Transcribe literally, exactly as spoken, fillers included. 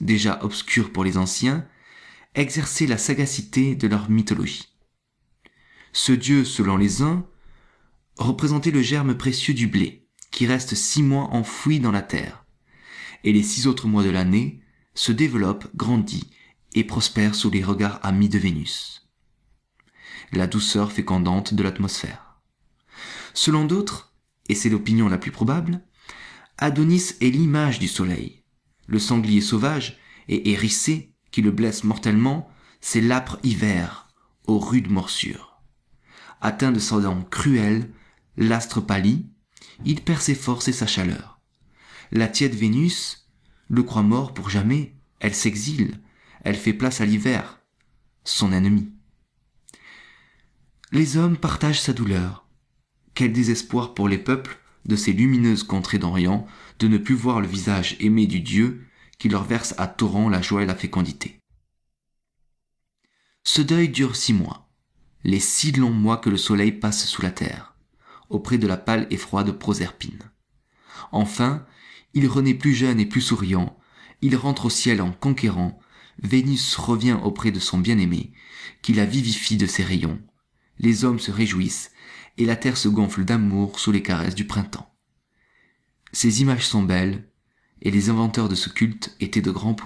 déjà obscure pour les anciens, exerçait la sagacité de leur mythologie. Ce dieu, selon les uns, représentait le germe précieux du blé, qui reste six mois enfoui dans la terre, et les six autres mois de l'année se développe, grandit et prospère sous les regards amis de Vénus, la douceur fécondante de l'atmosphère. Selon d'autres, et c'est l'opinion la plus probable, Adonis est l'image du soleil. Le sanglier sauvage et hérissé qui le blesse mortellement, c'est l'âpre hiver, aux rudes morsures. Atteint de sa dent cruelle, l'astre pâlit, il perd ses forces et sa chaleur. La tiède Vénus le croit mort pour jamais, elle s'exile, elle fait place à l'hiver, son ennemi. Les hommes partagent sa douleur. Quel désespoir pour les peuples de ces lumineuses contrées d'Orient de ne plus voir le visage aimé du Dieu qui leur verse à torrent la joie et la fécondité. Ce deuil dure six mois, les six longs mois que le soleil passe sous la terre, auprès de la pâle et froide Proserpine. Enfin, il renaît plus jeune et plus souriant, il rentre au ciel en conquérant, Vénus revient auprès de son bien-aimé, qui la vivifie de ses rayons, les hommes se réjouissent, et la terre se gonfle d'amour sous les caresses du printemps. Ces images sont belles, et les inventeurs de ce culte étaient de grands poètes.